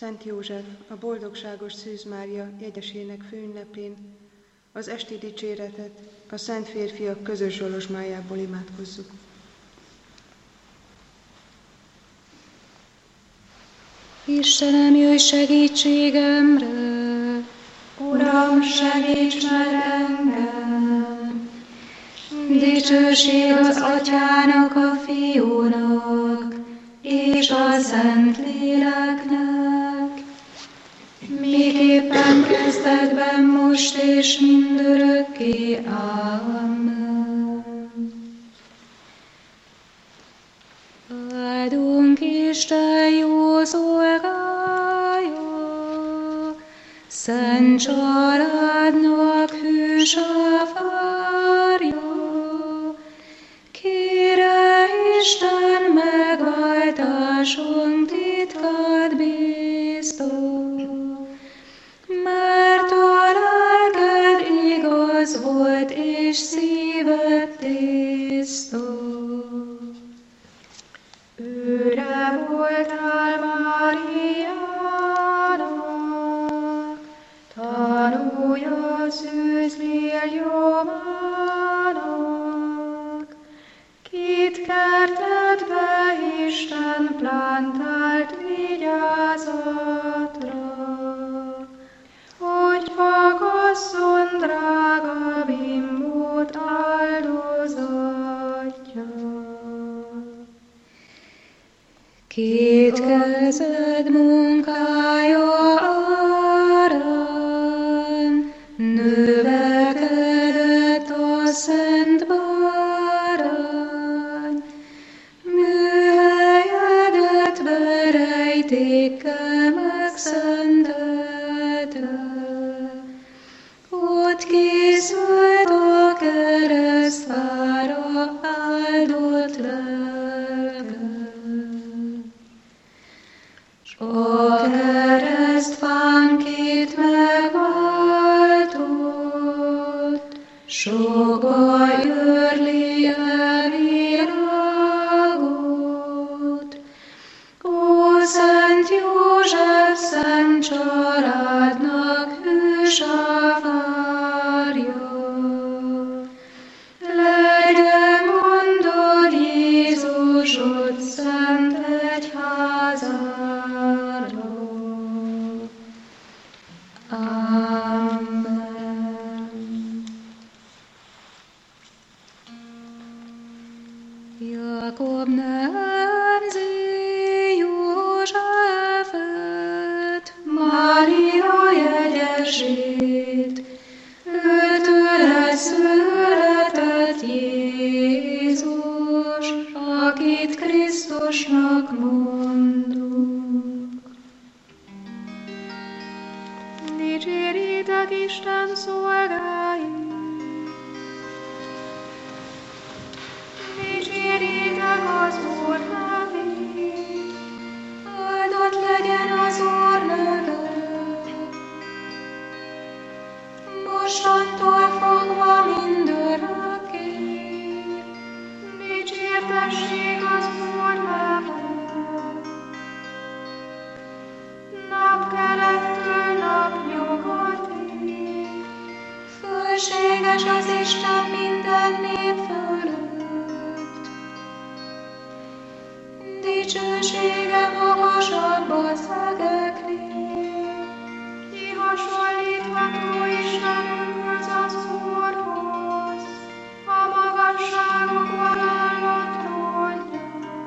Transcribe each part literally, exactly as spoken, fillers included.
Szent József, a boldogságos Szűz Mária jegyesének főünnepén az esti dicséretet a szent férfiak közös zsolozsmájából imádkozzuk. Istenem, jöjj segítségemre! Uram, segíts meg engem! Dicsőség az Atyának, a Fiúnak, és a Szent Léleknek, miképpen kezdetben, most és mindörökké. Amen. Áldunk Isten jó szolgája, szent családnak hűs a várja. Kére Isten megváltásunk titkát bíztó, mert a lelked igaz volt és szíved tisztó. Őre voltál Máriának, tanulja szűzlél jomának, kit kertedbe Isten plántált vigyázatra, hogy fakasszon drága bimbót áldozatja. Két kezed munkája árán növekedett a szent bárány, műhelyedet berejtékkel megszentelte, ott készült a keresztfára áldott lelke. A keresztfánként megváltott, sok baj őrli a világot. Ó, Szent József, szent családnak hűs a várja, legyen gondod Jézusod szent egyházára. Amen. Jakob nemzi Józsefet, Mária jegyesét, őtőle született Jézus, akit Krisztusnak mondunk. Dicséritek Isten szolgái! Dicséritek az Úr nevét! Áldott legyen az Úr neve, mostantól fogva mindörökké. Dicsértessék az Úr neve! Napkelettől napnyugatig, Fölséges az Isten minden nép fölött, dicsősége magasabb az egeknél. ki hasonlítható Istenünkhöz az Úrhoz, a magasságokban állott trónja.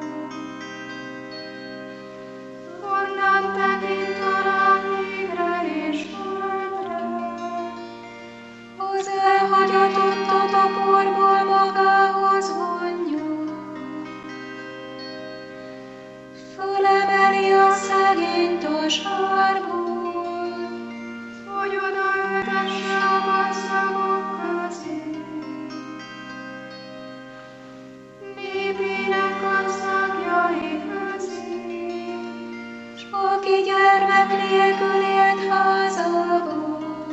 Honnan tekint talán égre és földre, Az elhagyatottat a porból magához vonja, fölemeli a szegényt a sárból, hogy odaültesse a gazdagok közé. Népének gazdagjai közé, s aki gyermek nélkül élt házában,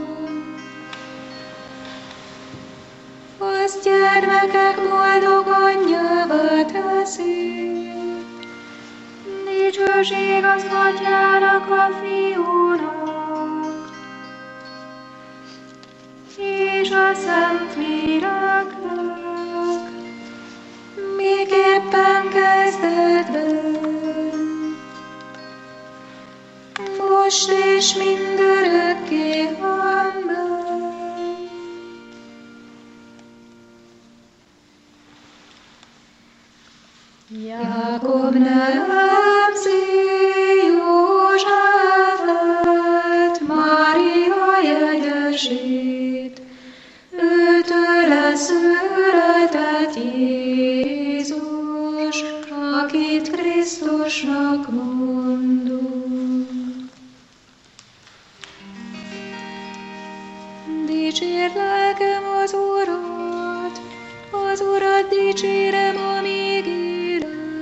az gyermekek boldog anyjává teszi. dicső Dicsőség az Atyának, a Fiúnak, és a Szentléleknek, miképpen kezdetben, most és mindörökké. Amen. Jákob nemzi Józsefet, Mária jegyesét, őtőle született Jézus, akit Krisztusnak mondunk. Dicsérd lelkem az Urat, az Urat dicsérem, amíg élek.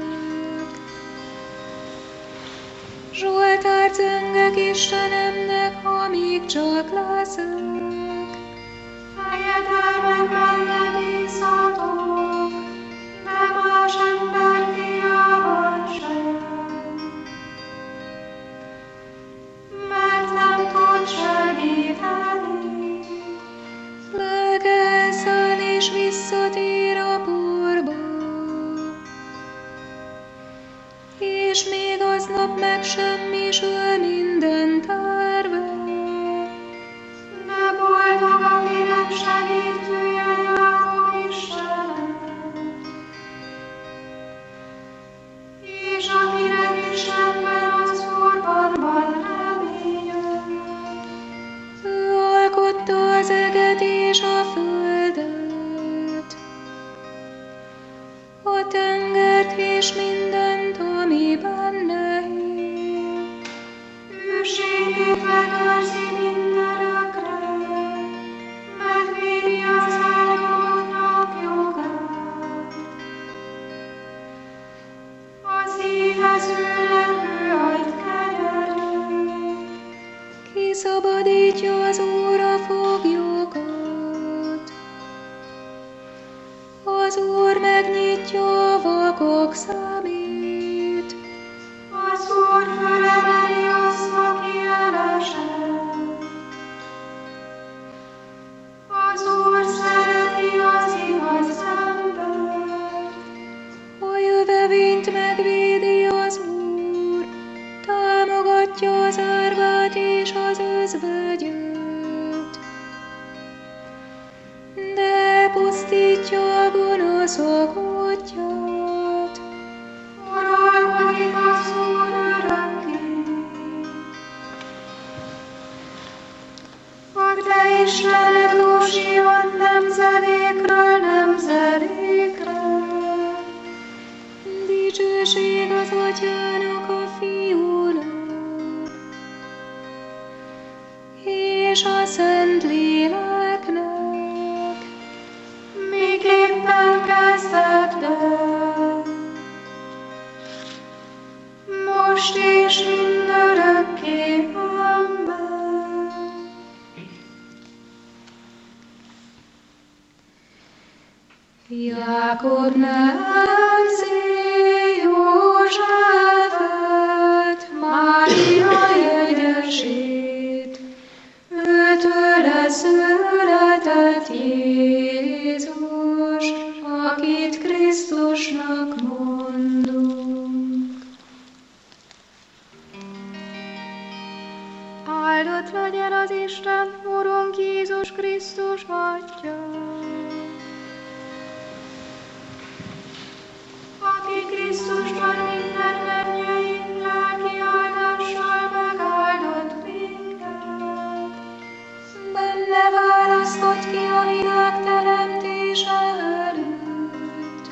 Zsoltárt zengek Istenemnek, amíg csak leszek. fejedelmekben nem bízhatok, de más ember fiában sem, mert nem tud segíteni. Lelke elszáll és visszatér a porba, és még aznap megsemmisül minden terve. De boldog, akinek segítője Jákob Istene, és akinek Istenben az Úrban van reménye. Ő alkotta az eget és a földet, a tengert és mindent, ami benne él. Őségét megőrzi mindörökre, megvédi az elnyomottak jogát. Az éhezőnek ő ad kenyeret, Kiszabadítja az Úr a foglyokat, az Úr megnyitja a vakok szemét. az Úr fölemeli azt, aki elesett. Az Úr szereti az igaz embert, A jövevényt megvédi az Úr, támogatja az árvát és az özvegyet. De pusztítja a gonoszok útját. uralkodik az Úr örökké. A te Istened Józsiad nemzedékről nemzedékre. Dicsőség az Atyának, a Fiúnak, és a Szentléleknek, Miképpen kezdetben, most és mindörökké. Amen. Jákob nemzi Józsefet, Mária jegyesét, őtőle született Jézus, akit Krisztusnak mondunk. Áldott legyen az Isten, Urunk Jézus Krisztus Atya, aki Krisztusban minden mennyei lelki áldással megáldott minket. Benne választott ki a világ teremtése előtt,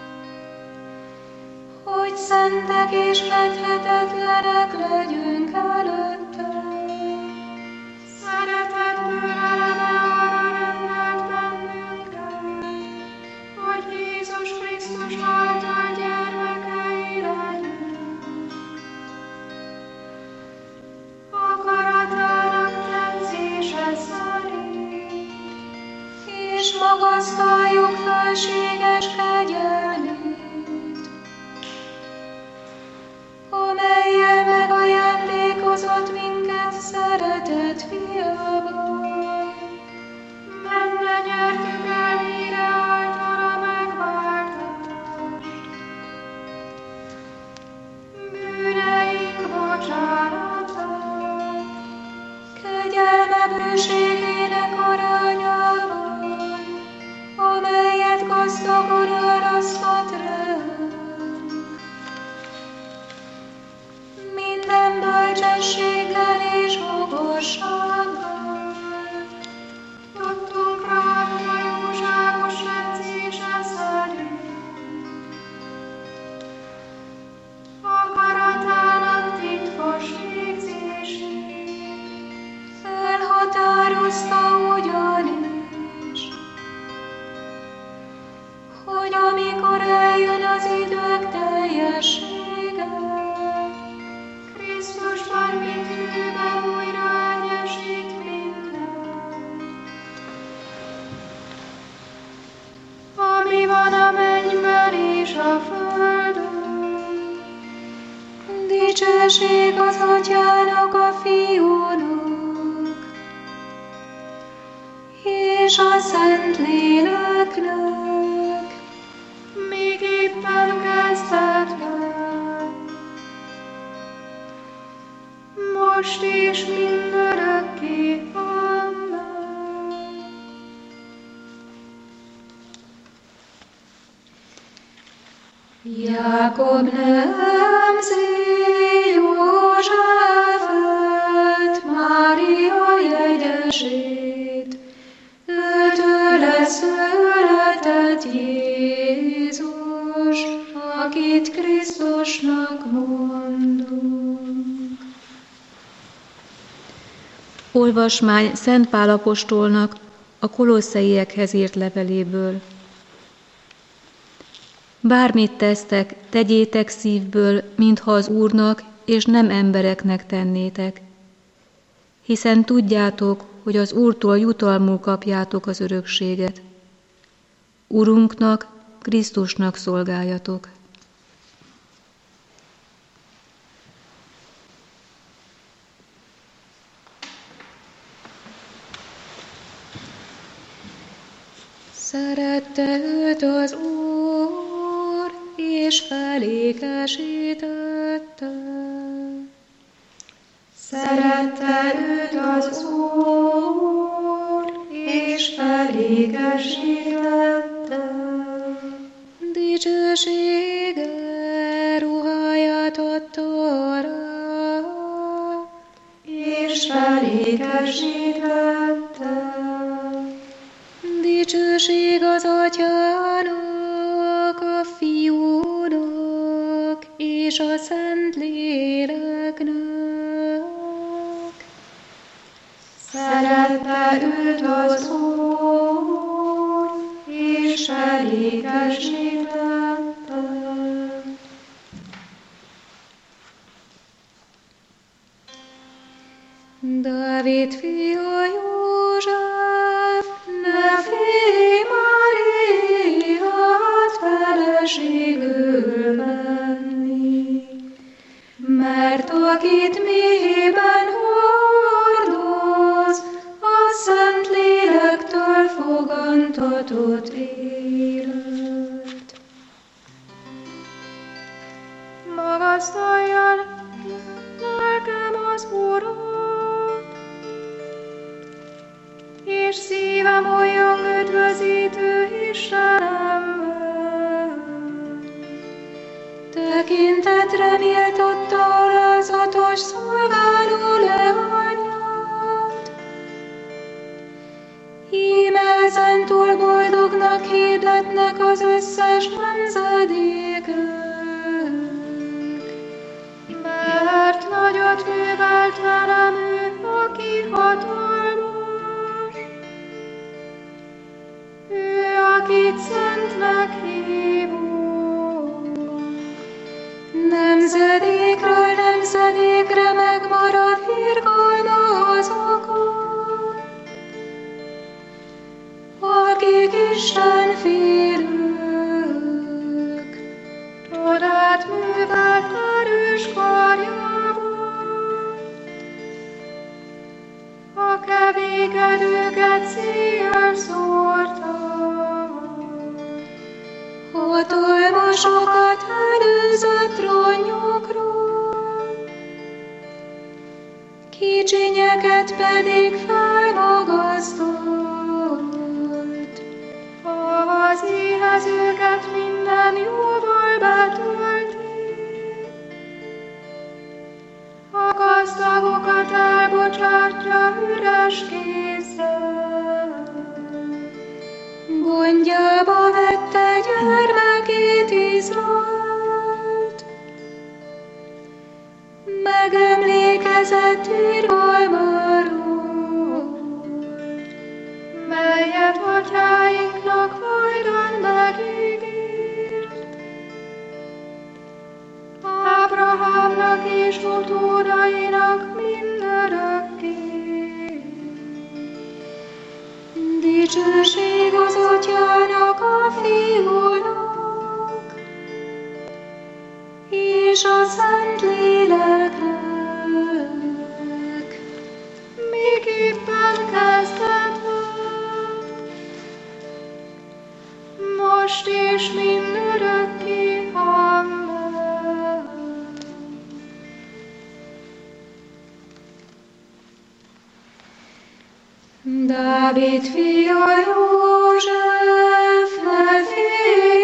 hogy szentek és fethetetlenek legyünk előtte. Szeretetből eleme arra rendelt bennünket, hogy Jézus Krisztus által gyermekei legyünk. Akaratának tetszése szerint, És magasztaljuk fölséges kegyelmét, amely Megáldott minket szeretett fiában. Benne nyertük el híre általa megváltást. Bűneink bocsánatát. Kegyelme bőségének arányában, amelyet gazdagon árasztott ránk. Minden bölcsességgel és okossággal Tudtunk rá a jóságos edzése szerint. Akaratának titkos végzését elhatározta ugyanis, hogy amikor eljön az idők teljessége, Krisztusban mint hűben újra egyesít mindent. Ami van a mennyben és a földön, dicsőség az Atyának, a Fiúnak, és a Szentléleknek, még éppen kezdetben, most és mindörökké. Amen. Jákob nemzi Józsefet, Mária jegyesét, őtőle született Jézus, akit Krisztusnak mondunk. Olvasmány Szent Pál apostolnak a Kolosszaiekhez írt leveléből. Bármit tesztek, tegyétek szívből, mintha az Úrnak és nem embereknek tennétek, hiszen tudjátok, hogy az Úrtól jutalmul kapjátok az örökséget. Urunknak, Krisztusnak szolgáljatok. Szerette őt az Úr, és felékesítette. Szerette őt az Úr, és felékesítette. Dicsősége ruháját adta rá, és felékesítette. Dicsőség az Atyának, a Fiúnak és a Szentléleknek. Szerette őt az Úr, és felékesítette. Dávid fia József, ne félj Máriát feleségül venni, mert akit méhében hordoz, a Szentlélektől fogantatott élet. Magasztaljon lelkem az Urat, és szívem olyan üdvözítő Istenemmel. Tekintetre méltotta alázatos szolgáló leányát. Íme ezentúl boldognak hirdetnek az összes nemzedékek. Mert nagyot művelt velem ő, aki hatalmas, ő, akit szentnek hívunk. Nemzedékről nemzedékre megmarad irgalma azokon, akik Isten félők. Csodát művelt erős karjával, másokat előzött trónjukról, kicsinyeket pedig felmagasztott. Az éhezőket minden jóval betölti, a gazdagokat elbocsátja üres kézzel. Gondjába vette gyermekét Izraelt, megemlékezett irgalmáról, melyet atyáinknak majdan megígért. Ábrahámnak és utódainak mindörökké. Dicsőség az Atyának, a Fiúnak, és a Szentléleknek, Miképpen kezdetben, most és mindörökké. Amen. Dávid fia József, felfélj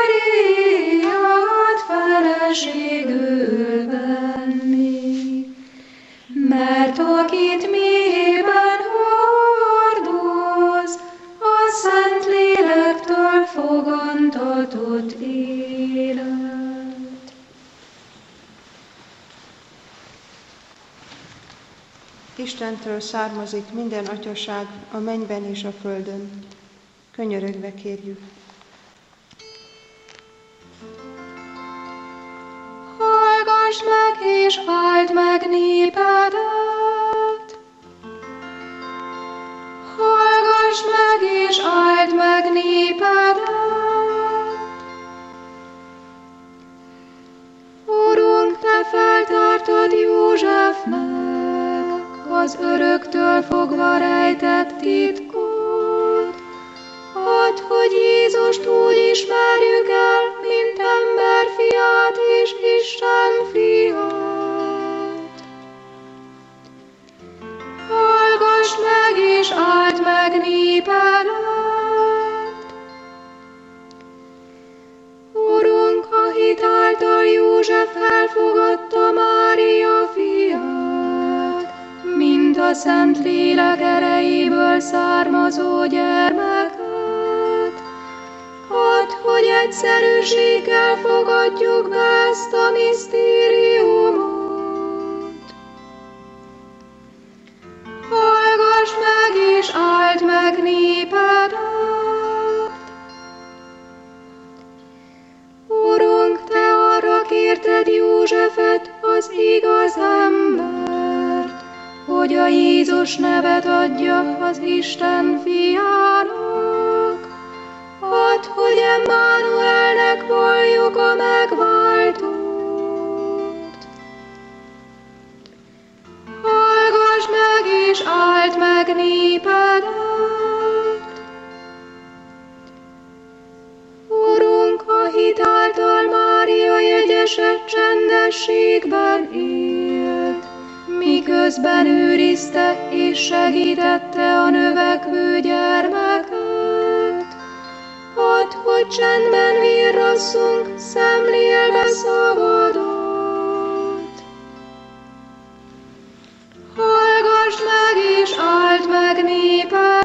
Máriát feleségül venni, mert akit méhében hordoz, a Szentlélektől fogantatott élet. Istentől származik minden atyaság a mennyben és a földön. Könyörögve kérjük. Hallgass meg és áld meg népedet! Hallgass meg és áld meg népedet! Urunk, te feltártad Józsefnek az öröktől fogva rejtett titkot, add, hogy Jézust úgy ismerjük el, mint ember fiát és Isten fiát. Hallgass meg és áld meg népedet! Urunk, a hit által József elfogadta Mária fiát, mint a Szentlélek erejéből származó gyermeket. Add, hogy egyszerűséggel fogadjuk be ezt a misztériumot. Hallgass meg és áld meg népedet! Urunk, te arra kérted Józsefet, az igaz embert, hogy a Jézus nevet adja az Isten fiának. Add, hogy Emmanuelnek valljuk a megváltót. Hallgass meg és áld meg népedet! Urunk, a hit által Mária jegyesett csendességben élt, miközben őrizte és segítette a növekvő gyermeket. Add, hogy csendben virrasszunk, szemlélve szavadat. Hallgass meg és áld meg népedet!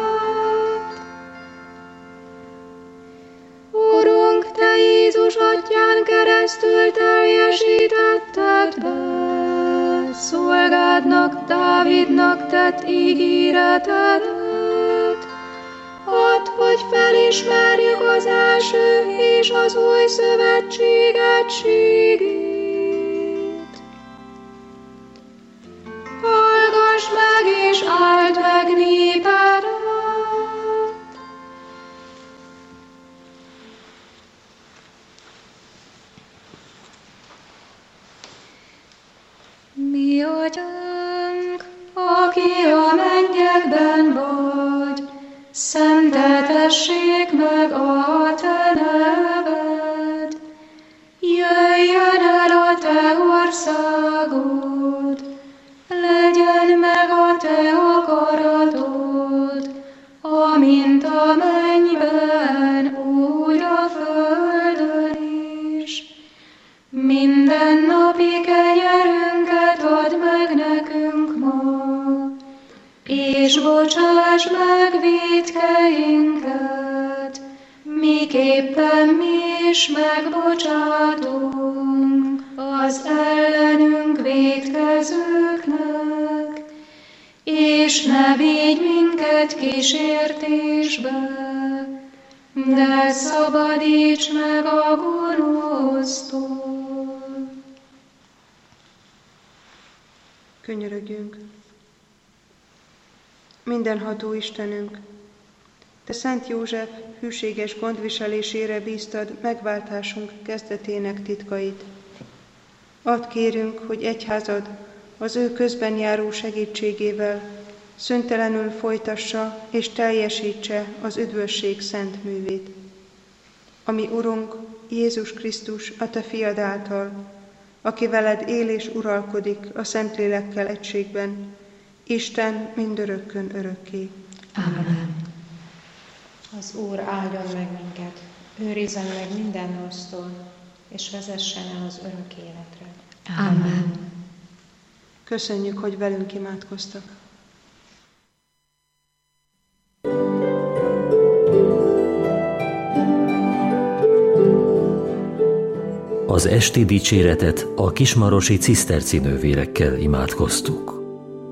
Urunk, te Jézus atyán keresztül teljesítetted be szolgádnak, Dávidnak tett ígéretedet. Add, hogy felismerjük az első és az új szövetség egységét. Hallgass meg és áld meg népedet! Mi Atyánk, aki a mennyekben vagy, szenteltessék meg a te neved. országod, legyen meg a te akaratod, amint a mennyben, úgy a földön is. Mindennapi kenyerünket add meg nekünk ma, és bocsáss meg vétkeinket, miképpen mi is megbocsátunk az ellenünk vétkezőknek, és ne vigy minket kísértésbe, de szabadíts meg a gonosztól. Könyörögjünk! Mindenható Istenünk, Te Szent József hűséges gondviselésére bíztad megváltásunk kezdetének titkait. Add kérünk, hogy egyházad az ő közben járó segítségével szüntelenül folytassa és teljesítse az üdvösség szent művét. Ami Urunk, Jézus Krisztus, a Te fiad által, aki veled él és uralkodik a Szentlélekkel egységben, Isten mindörökkön örökké. Amen. Az Úr áldjon meg minket, őrizzen meg minden rossztól, és vezessen el az örök életre. Amen. Köszönjük, hogy velünk imádkoztak. Az esti dicséretet a kismarosi ciszterci nővérekkel imádkoztuk.